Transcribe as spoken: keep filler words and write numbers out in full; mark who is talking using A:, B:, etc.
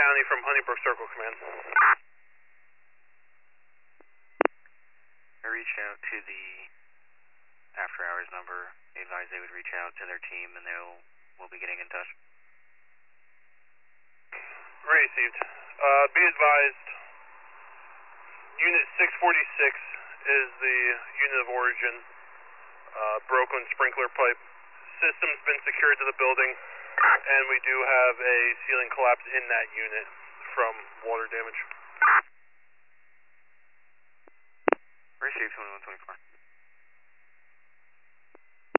A: County from Honeybrook Circle Command.
B: I reached out to the after hours number. They advised they would reach out to their team and they'll will be getting in touch.
A: Received. Uh, be advised, Unit six forty-six is the unit of origin. Uh, broken sprinkler pipe. System's been secured to the building, and we do have a ceiling collapse in that unit from water damage.
B: Received twenty-one twenty-four.